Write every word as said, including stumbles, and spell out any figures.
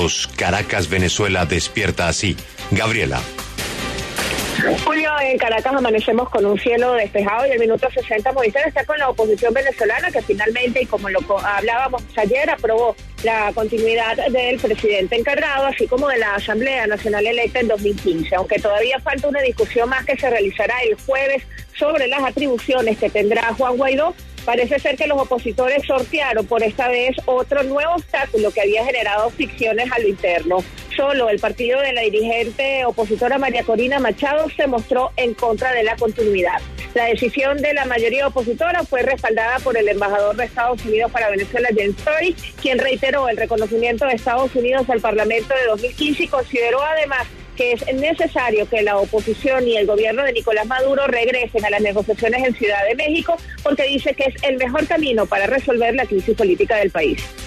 Caracas, Venezuela despierta así. Gabriela. Julio, en Caracas amanecemos con un cielo despejado y el minuto sesenta Movistar está con la oposición venezolana que finalmente, y como lo hablábamos ayer, aprobó la continuidad del presidente encargado, así como de la Asamblea Nacional electa en dos mil quince, aunque todavía falta una discusión más que se realizará el jueves sobre las atribuciones que tendrá Juan Guaidó. Parece ser que los opositores sortearon por esta vez otro nuevo obstáculo que había generado fricciones a lo interno. Solo el partido de la dirigente opositora María Corina Machado se mostró en contra de la continuidad. La decisión de la mayoría opositora fue respaldada por el embajador de Estados Unidos para Venezuela, James Story, quien reiteró el reconocimiento de Estados Unidos al Parlamento de dos mil quince y consideró además que es necesario que la oposición y el gobierno de Nicolás Maduro regresen a las negociaciones en Ciudad de México, porque dice que es el mejor camino para resolver la crisis política del país.